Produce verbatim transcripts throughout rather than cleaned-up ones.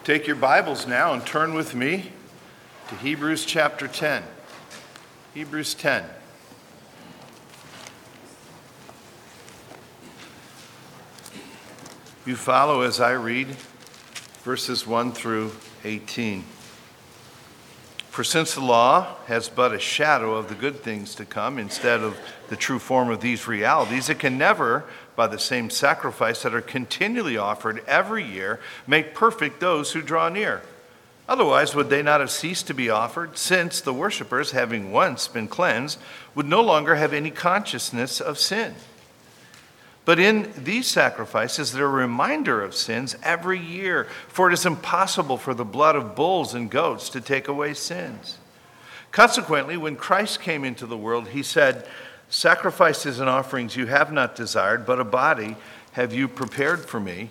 Take your Bibles now and turn with me to Hebrews chapter ten. Hebrews ten. You follow as I read verses one through eighteen. For since the law has but a shadow of the good things to come instead of the true form of these realities, it can never, by the same sacrifice that are continually offered every year, make perfect those who draw near. Otherwise, would they not have ceased to be offered, since the worshipers, having once been cleansed, would no longer have any consciousness of sin? But in these sacrifices, they're a reminder of sins every year, for it is impossible for the blood of bulls and goats to take away sins. Consequently, when Christ came into the world, he said, "Sacrifices and offerings you have not desired, but a body have you prepared for me.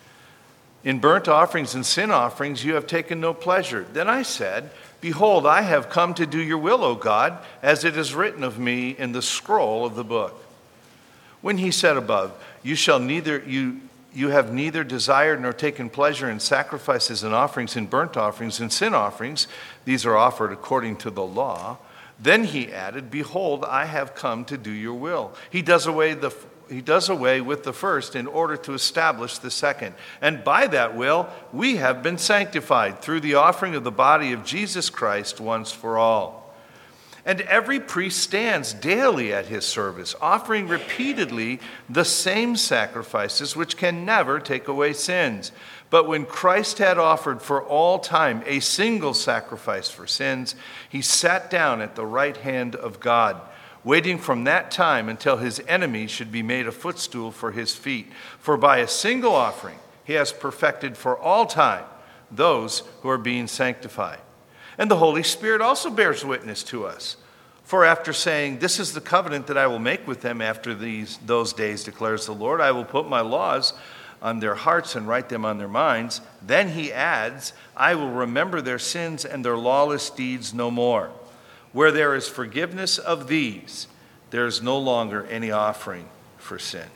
In burnt offerings and sin offerings you have taken no pleasure." Then I said, "Behold, I have come to do your will, O God, as it is written of me in the scroll of the book." When he said above, "You shall neither you you have neither desired nor taken pleasure in sacrifices and offerings, in burnt offerings and sin offerings, these are offered according to the law," then he added, "Behold, I have come to do your will." He does away the he does away with the first in order to establish the second. And by that will we have been sanctified through the offering of the body of Jesus Christ once for all. And every priest stands daily at his service, offering repeatedly the same sacrifices which can never take away sins. But when Christ had offered for all time a single sacrifice for sins, he sat down at the right hand of God, waiting from that time until his enemies should be made a footstool for his feet. For by a single offering he has perfected for all time those who are being sanctified. And the Holy Spirit also bears witness to us. For after saying, "This is the covenant that I will make with them after these those days, declares the Lord, I will put my laws on their hearts and write them on their minds," then he adds, "I will remember their sins and their lawless deeds no more. Where there is forgiveness of these, there is no longer any offering for sin."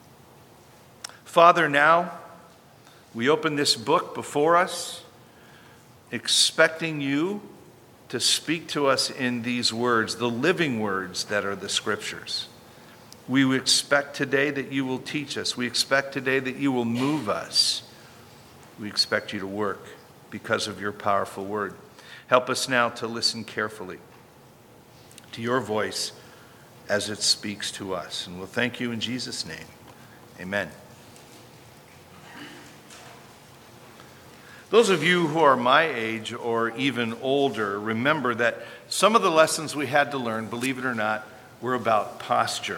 Father, now we open this book before us, expecting you to speak to us in these words, the living words that are the scriptures. We expect today that you will teach us. We expect today that you will move us. We expect you to work because of your powerful word. Help us now to listen carefully to your voice as it speaks to us. And we'll thank you in Jesus' name. Amen. Those of you who are my age or even older remember that some of the lessons we had to learn, believe it or not, were about posture.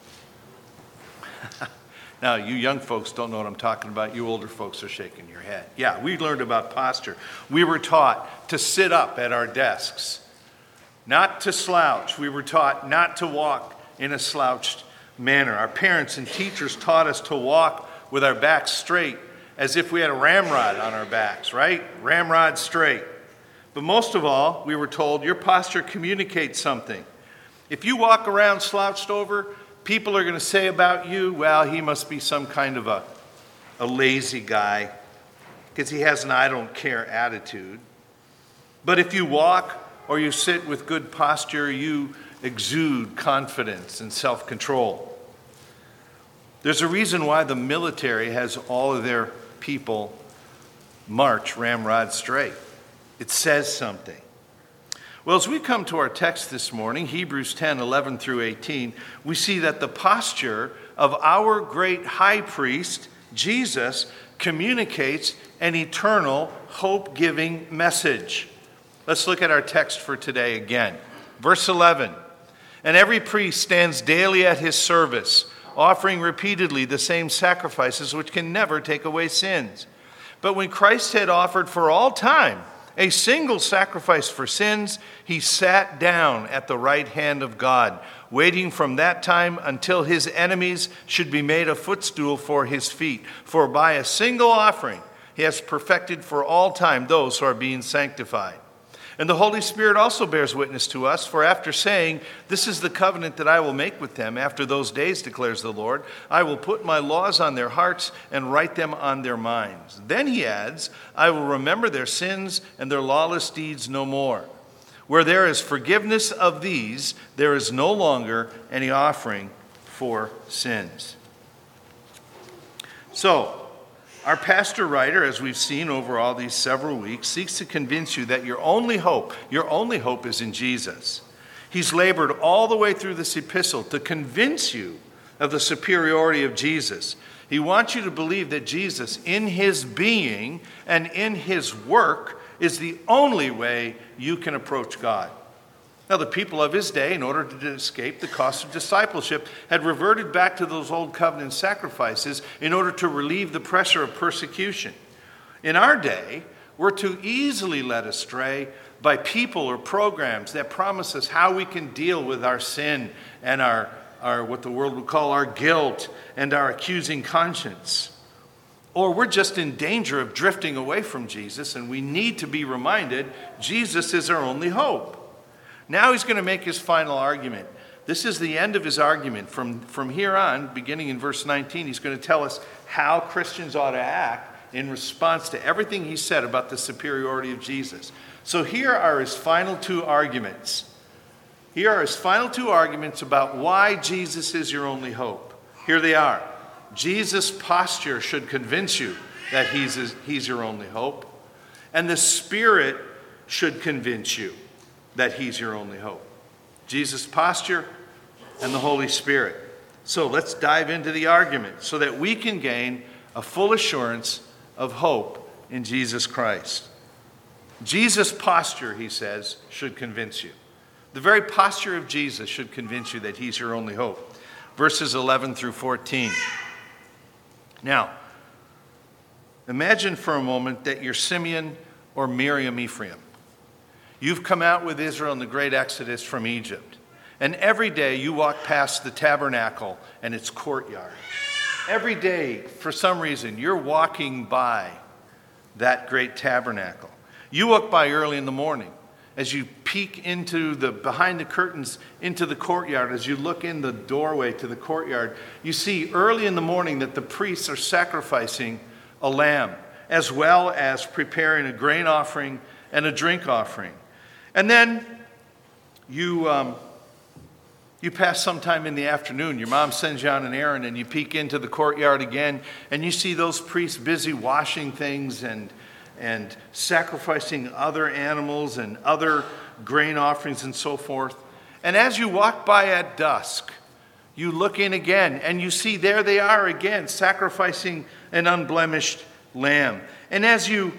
Now, you young folks don't know what I'm talking about. You older folks are shaking your head. Yeah, we learned about posture. We were taught to sit up at our desks, not to slouch. We were taught not to walk in a slouched manner. Our parents and teachers taught us to walk with our backs straight, as if we had a ramrod on our backs, right? Ramrod straight. But most of all, we were told your posture communicates something. If you walk around slouched over, people are going to say about you, well, he must be some kind of a, a lazy guy because he has an I don't care attitude. But if you walk or you sit with good posture, you exude confidence and self-control. There's a reason why the military has all of their people march ramrod straight. It says something. Well, as we come to our text this morning, Hebrews ten, eleven through eighteen, we see that the posture of our great high priest, Jesus, communicates an eternal, hope-giving message. Let's look at our text for today again. Verse eleven, "And every priest stands daily at his service, offering repeatedly the same sacrifices which can never take away sins. But when Christ had offered for all time a single sacrifice for sins, he sat down at the right hand of God, waiting from that time until his enemies should be made a footstool for his feet. For by a single offering he has perfected for all time those who are being sanctified. And the Holy Spirit also bears witness to us, for after saying, "This is the covenant that I will make with them after those days, declares the Lord, I will put my laws on their hearts and write them on their minds." Then he adds, "I will remember their sins and their lawless deeds no more. Where there is forgiveness of these, there is no longer any offering for sins." So, our pastor writer, as we've seen over all these several weeks, seeks to convince you that your only hope, your only hope is in Jesus. He's labored all the way through this epistle to convince you of the superiority of Jesus. He wants you to believe that Jesus, in his being and in his work, is the only way you can approach God. Now, the people of his day, in order to escape the cost of discipleship, had reverted back to those old covenant sacrifices in order to relieve the pressure of persecution. In our day, we're too easily led astray by people or programs that promise us how we can deal with our sin and our, our what the world would call our guilt and our accusing conscience. Or we're just in danger of drifting away from Jesus, and we need to be reminded Jesus is our only hope. Now he's going to make his final argument. This is the end of his argument. From, from here on, beginning in verse nineteen, he's going to tell us how Christians ought to act in response to everything he said about the superiority of Jesus. So here are his final two arguments. Here are his final two arguments about why Jesus is your only hope. Here they are. Jesus' posture should convince you that he's, he's your only hope. And the Spirit should convince you that he's your only hope. Jesus' posture and the Holy Spirit. So let's dive into the argument so that we can gain a full assurance of hope in Jesus Christ. Jesus' posture, he says, should convince you. The very posture of Jesus should convince you that he's your only hope. Verses eleven through fourteen. Now, imagine for a moment that you're Simeon or Miriam Ephraim. You've come out with Israel in the great exodus from Egypt. And every day you walk past the tabernacle and its courtyard. Every day, for some reason, you're walking by that great tabernacle. You walk by early in the morning. As you peek into the, behind the curtains, into the courtyard, as you look in the doorway to the courtyard, you see early in the morning that the priests are sacrificing a lamb, as well as preparing a grain offering and a drink offering. And then you um, you pass sometime in the afternoon. Your mom sends you on an errand, and you peek into the courtyard again, and you see those priests busy washing things and and sacrificing other animals and other grain offerings and so forth. And as you walk by at dusk, you look in again, and you see there they are again, sacrificing an unblemished lamb. And as you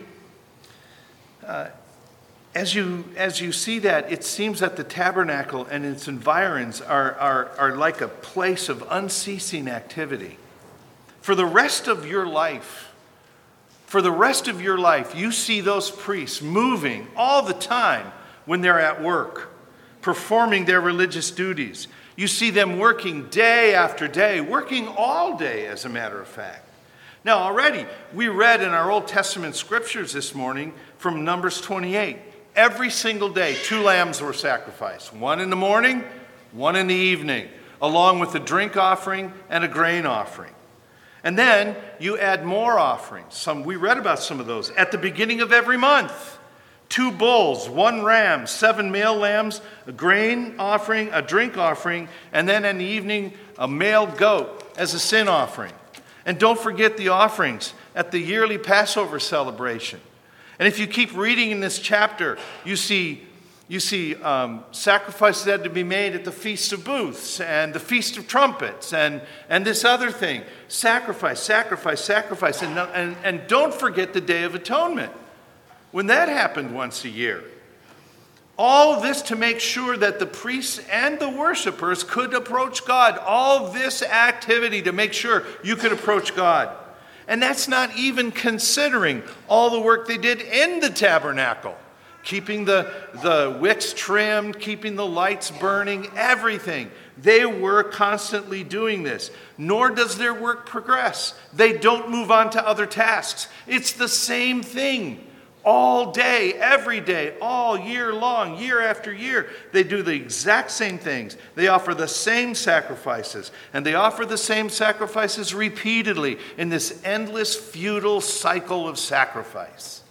uh, As you as you see that, it seems that the tabernacle and its environs are, are, are like a place of unceasing activity. For the rest of your life, for the rest of your life, you see those priests moving all the time when they're at work, performing their religious duties. You see them working day after day, working all day, as a matter of fact. Now, already, we read in our Old Testament scriptures this morning from Numbers twenty-eight. Every single day, two lambs were sacrificed. One in the morning, one in the evening, along with a drink offering and a grain offering. And then you add more offerings. Some, we read about some of those at the beginning of every month. Two bulls, one ram, seven male lambs, a grain offering, a drink offering, and then in the evening, a male goat as a sin offering. And don't forget the offerings at the yearly Passover celebration. And if you keep reading in this chapter, you see, you see um, sacrifices that had to be made at the Feast of Booths and the Feast of Trumpets and, and this other thing. Sacrifice, sacrifice, sacrifice. And, and, and don't forget the Day of Atonement, when that happened once a year. All this to make sure that the priests and the worshipers could approach God. All this activity to make sure you could approach God. And that's not even considering all the work they did in the tabernacle. Keeping the, the wicks trimmed, keeping the lights burning, everything. They were constantly doing this. Nor does their work progress. They don't move on to other tasks. It's the same thing All day, every day, all year long, year after year. They do the exact same things. They offer the same sacrifices. And they offer the same sacrifices repeatedly in this endless, futile cycle of sacrifice.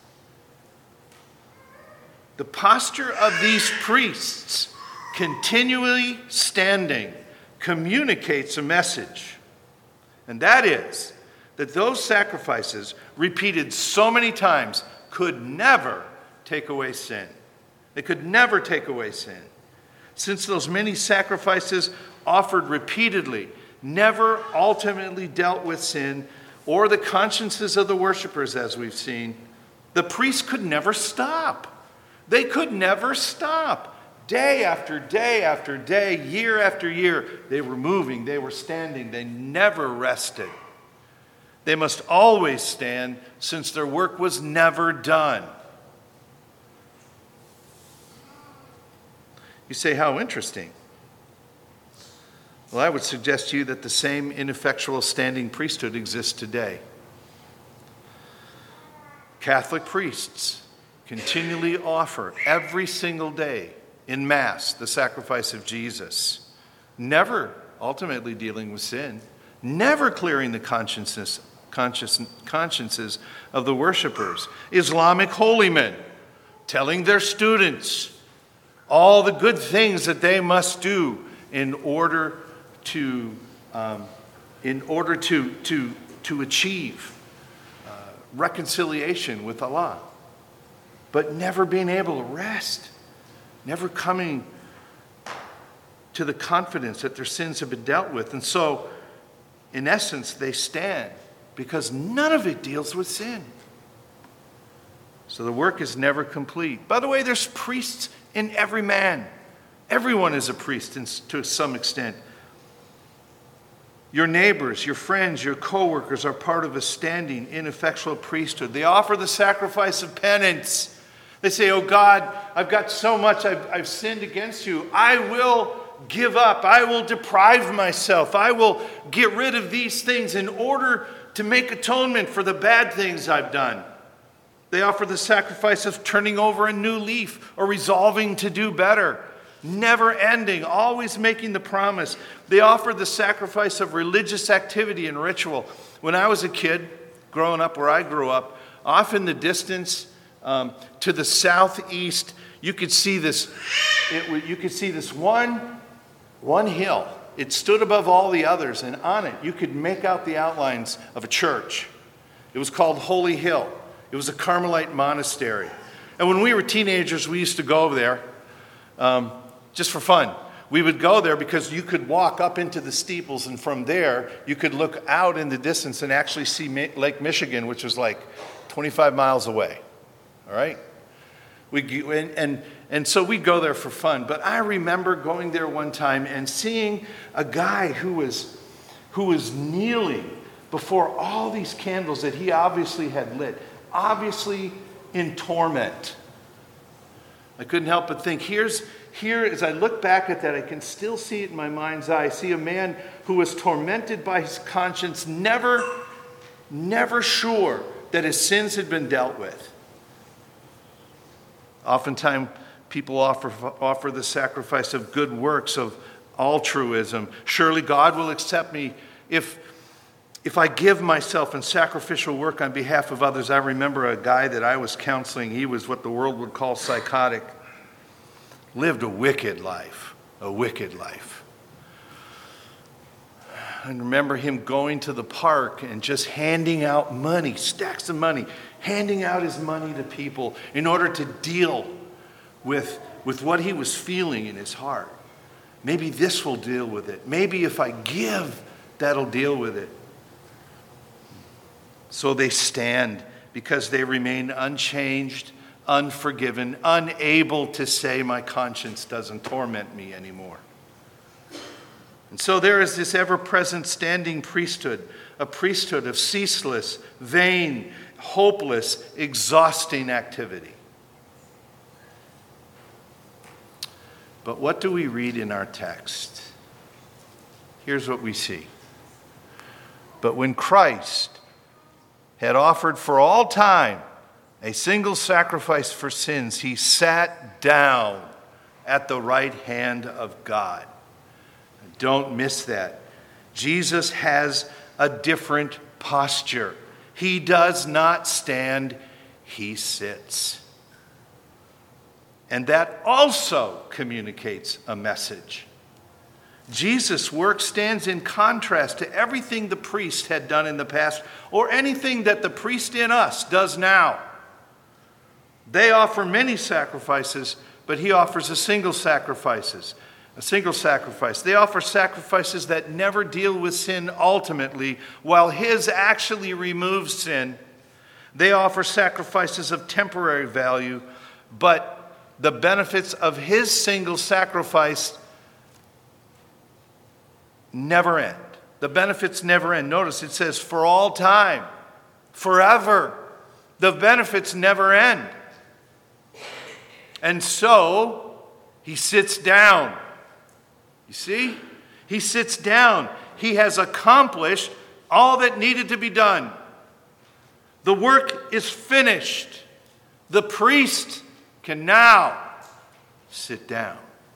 The posture of these priests, continually standing, communicates a message. And that is that those sacrifices, repeated so many times, could never take away sin. They could never take away sin. Since those many sacrifices offered repeatedly never ultimately dealt with sin or the consciences of the worshipers, as we've seen, the priests could never stop. They could never stop. Day after day after day, year after year, they were moving, they were standing, they never rested. They must always stand, since their work was never done. You say, how interesting. Well, I would suggest to you that the same ineffectual standing priesthood exists today. Catholic priests continually offer every single day in Mass the sacrifice of Jesus, never ultimately dealing with sin, never clearing the consciousness Conscious, consciences of the worshipers. Islamic holy men telling their students all the good things that they must do in order to um, in order to to to achieve uh, reconciliation with Allah, but never being able to rest, never coming to the confidence that their sins have been dealt with. And so, in essence, they stand because none of it deals with sin. So the work is never complete. By the way, there's priests in every man. Everyone is a priest in, to some extent. Your neighbors, your friends, your co-workers are part of a standing, ineffectual priesthood. They offer the sacrifice of penance. They say, oh God, I've got so much, I've, I've sinned against you. I will give up. I will deprive myself. I will get rid of these things in order to make atonement for the bad things I've done. They offer the sacrifice of turning over a new leaf or resolving to do better. Never ending, always making the promise. They offer the sacrifice of religious activity and ritual. When I was a kid, growing up where I grew up, off in the distance, um, to the southeast, you could see this. It, you could see this one, one hill. It stood above all the others, and on it you could make out the outlines of a church. It was called Holy Hill. It was a Carmelite monastery. And when we were teenagers, we used to go over there um, just for fun. We would go there because you could walk up into the steeples, and from there you could look out in the distance and actually see Lake Michigan, which was like twenty-five miles away. All right? We, and, and, and so we'd go there for fun. But I remember going there one time and seeing a guy who was, who was kneeling before all these candles that he obviously had lit, obviously in torment. I couldn't help but think, here's, here, as I look back at that, I can still see it in my mind's eye. I see a man who was tormented by his conscience, never, never sure that his sins had been dealt with. Oftentimes, people offer, offer the sacrifice of good works, of altruism. Surely God will accept me if, if I give myself in sacrificial work on behalf of others. I remember a guy that I was counseling. He was what the world would call psychotic. Lived a wicked life, a wicked life. I remember him going to the park and just handing out money, stacks of money, handing out his money to people in order to deal with, with what he was feeling in his heart. Maybe this will deal with it. Maybe if I give, that'll deal with it. So they stand because they remain unchanged, unforgiven, unable to say, my conscience doesn't torment me anymore. And so there is this ever-present standing priesthood, a priesthood of ceaseless, vain, hopeless, exhausting activity. But what do we read in our text? Here's what we see. But when Christ had offered for all time a single sacrifice for sins, he sat down at the right hand of God. Don't miss that. Jesus has a different posture. He does not stand, he sits. And that also communicates a message. Jesus' work stands in contrast to everything the priest had done in the past or anything that the priest in us does now. They offer many sacrifices, but he offers a single sacrifices, a single sacrifice. They offer sacrifices that never deal with sin ultimately, while his actually removes sin. They offer sacrifices of temporary value, but the benefits of his single sacrifice never end. The benefits never end. Notice it says for all time, forever. The benefits never end. And so he sits down. You see? He sits down. He has accomplished all that needed to be done. The work is finished. The priest can now sit down.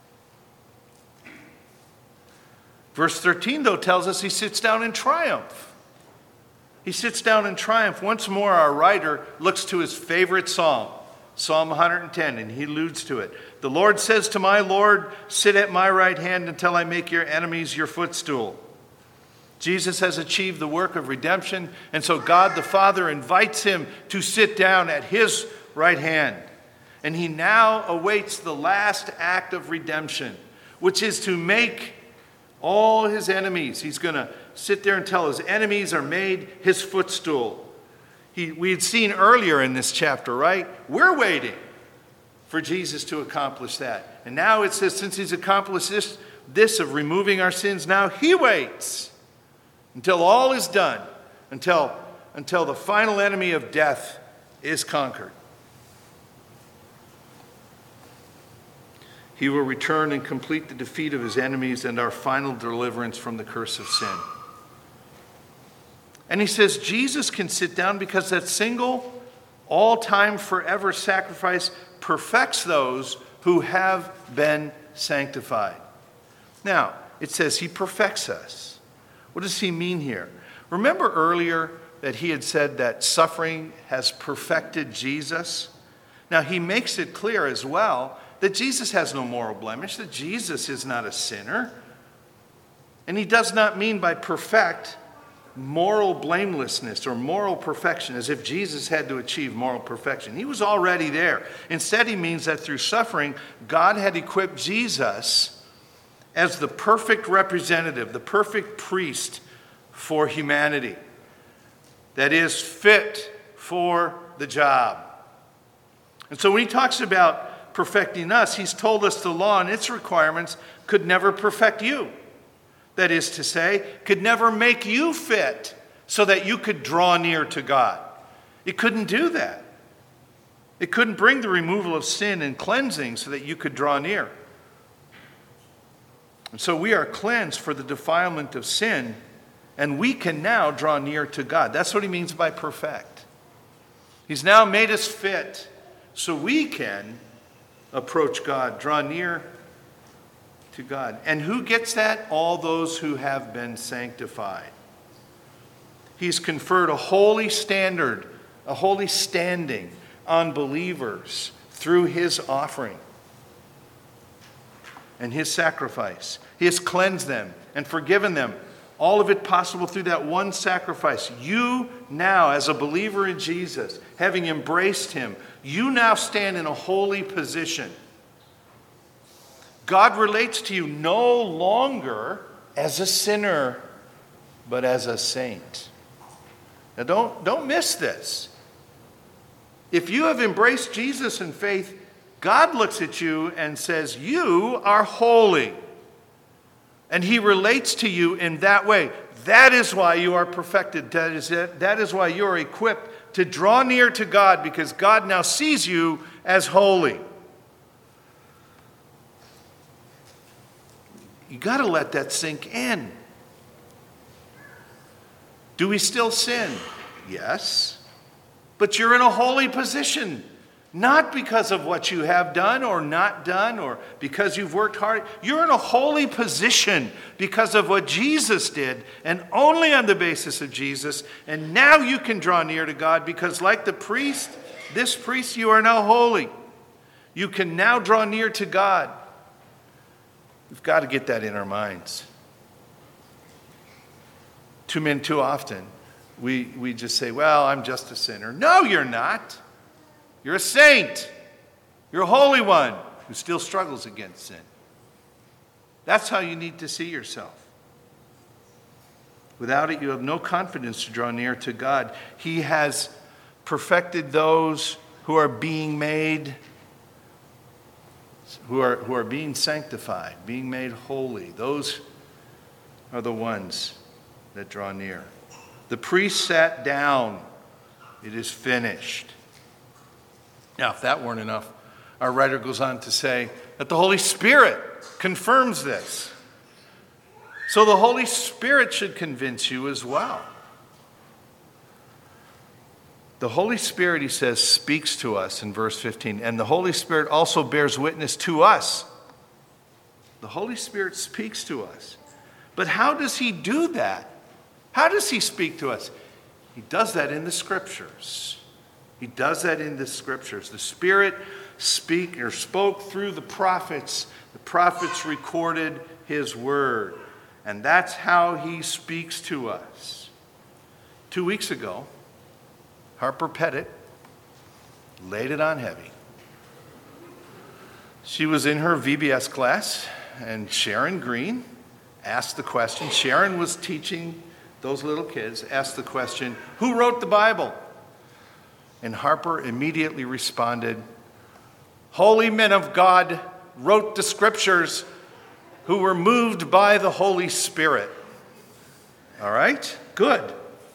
Verse thirteen, though, tells us he sits down in triumph. He sits down in triumph. Once more, our writer looks to his favorite psalm, Psalm one hundred ten, and he alludes to it. The Lord says to my Lord, sit at my right hand until I make your enemies your footstool. Jesus has achieved the work of redemption, and so God the Father invites him to sit down at his right hand. And he now awaits the last act of redemption, which is to make all his enemies. He's going to sit there until his enemies are made his footstool. He, we had seen earlier in this chapter, right? We're waiting for Jesus to accomplish that. And now it says, since he's accomplished this, this of removing our sins, now he waits until all is done, until, until the final enemy of death is conquered. He will return and complete the defeat of his enemies and our final deliverance from the curse of sin. And he says Jesus can sit down because that single, all-time, forever sacrifice perfects those who have been sanctified. Now, it says he perfects us. What does he mean here? Remember earlier that he had said that suffering has perfected Jesus? Now, he makes it clear as well that Jesus has no moral blemish, that Jesus is not a sinner. And he does not mean by perfect moral blamelessness or moral perfection, as if Jesus had to achieve moral perfection. He was already there. Instead, he means that through suffering, God had equipped Jesus as the perfect representative, the perfect priest for humanity, that is fit for the job. And so when he talks about perfecting us, he's told us the law and its requirements could never perfect you. That is to say, could never make you fit so that you could draw near to God. It couldn't do that. It couldn't bring the removal of sin and cleansing so that you could draw near. And so we are cleansed for the defilement of sin, and we can now draw near to God. That's what he means by perfect. He's now made us fit so we can approach God, draw near to God. And who gets that? All those who have been sanctified. He's conferred a holy standard, a holy standing on believers through his offering and his sacrifice. He has cleansed them and forgiven them. All of it possible through that one sacrifice. You now, as a believer in Jesus, having embraced him, you now stand in a holy position. God relates to you no longer as a sinner, but as a saint. Now don't, don't miss this. If you have embraced Jesus in faith, God looks at you and says, you are holy. And he relates to you in that way. That is why you are perfected. That is it. That is why you are equipped to draw near to God, because God now sees you as holy. You got to let that sink in. Do we still sin? Yes. But you're in a holy position, not because of what you have done or not done or because you've worked hard. You're in a holy position because of what Jesus did and only on the basis of Jesus. And now you can draw near to God because like the priest, this priest, you are now holy. You can now draw near to God. We've got to get that in our minds. Too many, too often, we, we just say, well, I'm just a sinner. No, you're not. You're a saint. You're a holy one who still struggles against sin. That's how you need to see yourself. Without it, you have no confidence to draw near to God. He has perfected those who are being made, who are, who are being sanctified, being made holy. Those are the ones that draw near. The priest sat down. It is finished. Now, if that weren't enough, our writer goes on to say that the Holy Spirit confirms this. So the Holy Spirit should convince you as well. The Holy Spirit, he says, speaks to us in verse fifteen, and the Holy Spirit also bears witness to us. The Holy Spirit speaks to us. But how does he do that? How does he speak to us? He does that in the Scriptures. He does that in the Scriptures. The Spirit speak or spoke through the prophets. The prophets recorded his word. And that's how he speaks to us. Two weeks ago, Harper Pettit laid it on heavy. She was in her V B S class, and Sharon Green asked the question. Sharon was teaching those little kids, asked the question, who wrote the Bible? And Harper immediately responded, holy men of God wrote the Scriptures who were moved by the Holy Spirit. All right? Good.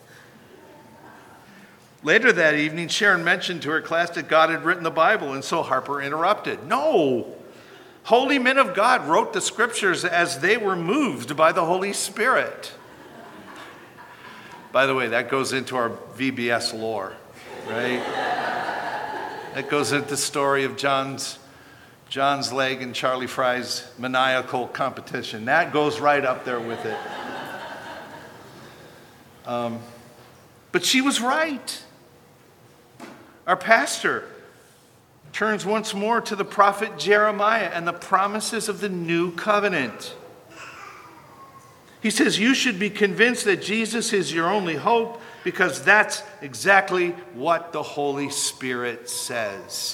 Later that evening, Sharon mentioned to her class that God had written the Bible, and so Harper interrupted. No! Holy men of God wrote the Scriptures as they were moved by the Holy Spirit. By the way, that goes into our V B S lore. Right? That goes into the story of John's, John's leg and Charlie Fry's maniacal competition. That goes right up there with it. Um, but she was right. Our pastor turns once more to the prophet Jeremiah and the promises of the new covenant. He says, you should be convinced that Jesus is your only hope, because that's exactly what the Holy Spirit says.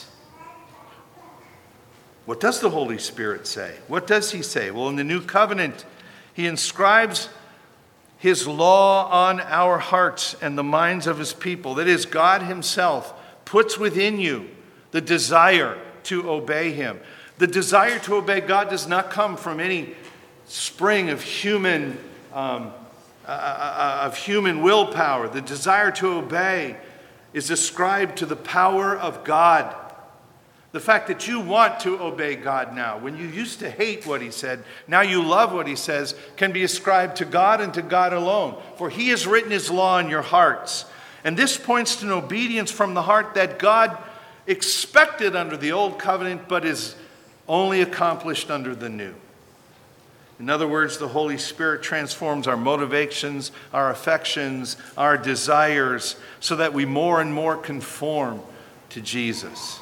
What does the Holy Spirit say? What does he say? Well, in the new covenant, he inscribes his law on our hearts and the minds of his people. That is, God himself puts within you the desire to obey him. The desire to obey God does not come from any spring of human um, uh, of human willpower. The desire to obey is ascribed to the power of God. The fact that you want to obey God now, when you used to hate what he said, now you love what he says, can be ascribed to God and to God alone. For he has written his law in your hearts. And this points to an obedience from the heart that God expected under the old covenant, but is only accomplished under the new. In other words, the Holy Spirit transforms our motivations, our affections, our desires, so that we more and more conform to Jesus.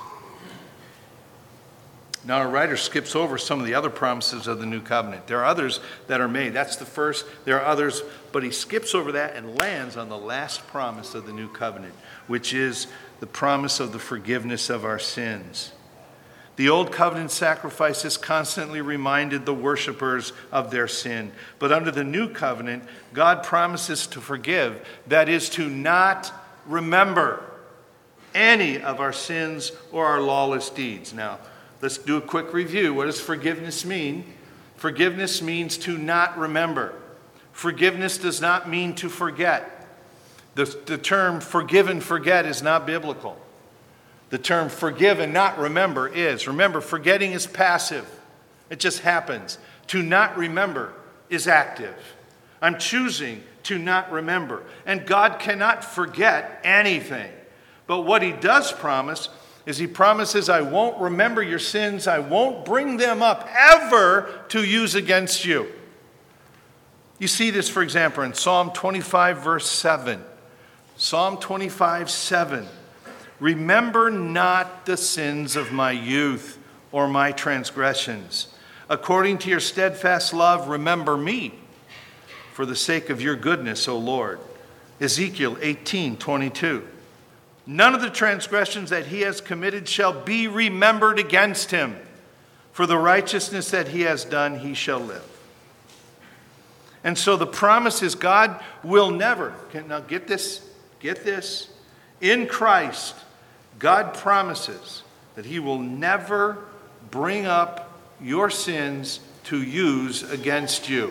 Now, our writer skips over some of the other promises of the new covenant. There are others that are made. That's the first. There are others, but he skips over that and lands on the last promise of the new covenant, which is the promise of the forgiveness of our sins. The old covenant sacrifices constantly reminded the worshipers of their sin. But under the new covenant, God promises to forgive. That is, to not remember any of our sins or our lawless deeds. Now, let's do a quick review. What does forgiveness mean? Forgiveness means to not remember. Forgiveness does not mean to forget. The, the term forgive and forget is not biblical. The term forgive and not remember is. Remember, forgetting is passive. It just happens. To not remember is active. I'm choosing to not remember. And God cannot forget anything. But what he does promise is he promises, I won't remember your sins. I won't bring them up ever to use against you. You see this, for example, in Psalm twenty-five, verse seven. Psalm twenty-five, seven. Remember not the sins of my youth or my transgressions. According to your steadfast love, remember me for the sake of your goodness, O Lord. Ezekiel eighteen, twenty-two. None of the transgressions that he has committed shall be remembered against him. For the righteousness that he has done, he shall live. And so the promise is God will never, now get this, get this. In Christ, God promises that he will never bring up your sins to use against you.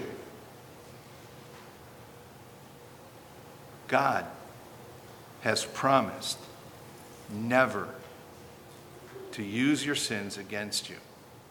God has promised never to use your sins against you.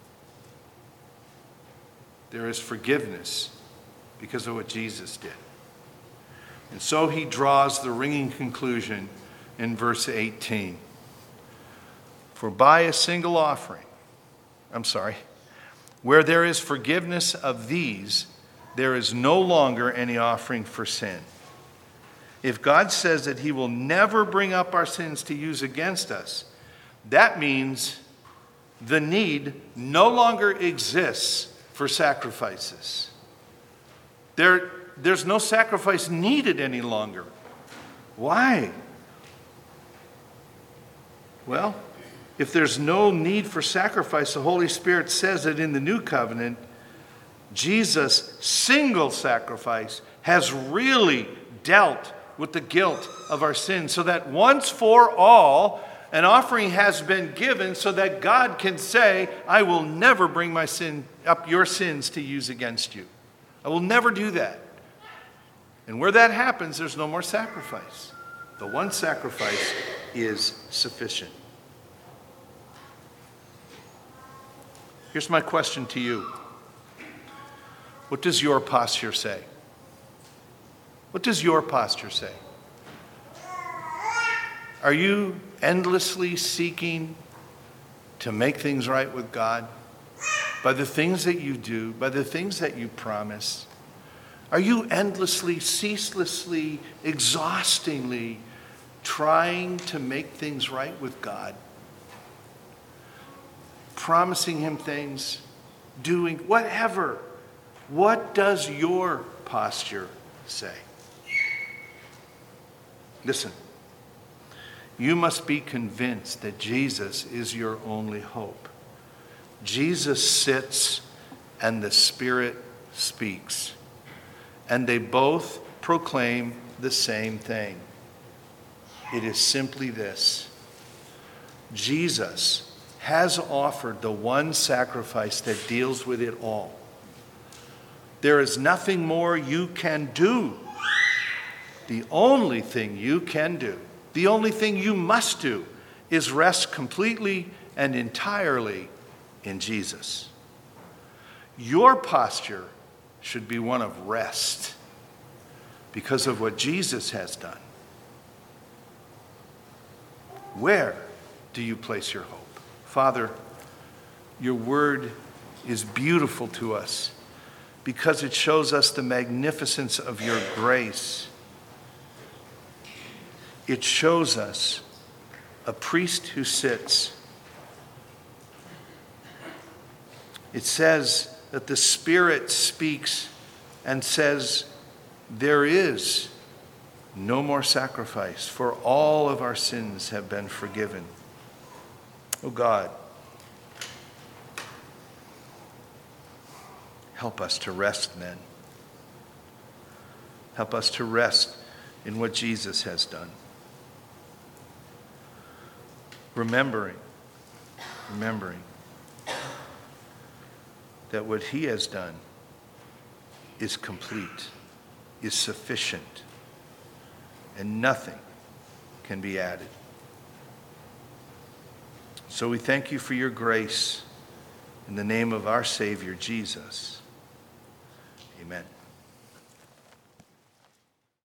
There is forgiveness because of what Jesus did. And so he draws the ringing conclusion in verse eighteen. For by a single offering, I'm sorry, where there is forgiveness of these, there is no longer any offering for sin. If God says that he will never bring up our sins to use against us, that means the need no longer exists for sacrifices. There, there's no sacrifice needed any longer. Why? Well, if there's no need for sacrifice, the Holy Spirit says that in the new covenant, Jesus' single sacrifice has really dealt with the guilt of our sins, so that once for all, an offering has been given so that God can say, I will never bring my sin up your sins to use against you. I will never do that. And where that happens, there's no more sacrifice. The one sacrifice is sufficient. Here's my question to you. What does your posture say? What does your posture say? Are you endlessly seeking to make things right with God by the things that you do, by the things that you promise? Are you endlessly, ceaselessly, exhaustingly trying to make things right with God? Promising him things, doing whatever. What does your posture say? Listen, you must be convinced that Jesus is your only hope. Jesus sits and the Spirit speaks, and they both proclaim the same thing. It is simply this: Jesus has offered the one sacrifice that deals with it all. There is nothing more you can do. The only thing you can do, the only thing you must do, is rest completely and entirely in Jesus. Your posture should be one of rest because of what Jesus has done. Where do you place your hope? Father, your word is beautiful to us because it shows us the magnificence of your grace. It shows us a priest who sits. It says that the Spirit speaks and says, there is no more sacrifice, for all of our sins have been forgiven. Oh God, help us to rest then. Help us to rest in what Jesus has done. Remembering, remembering that what he has done is complete, is sufficient, and nothing can be added. So we thank you for your grace in the name of our Savior, Jesus. Amen.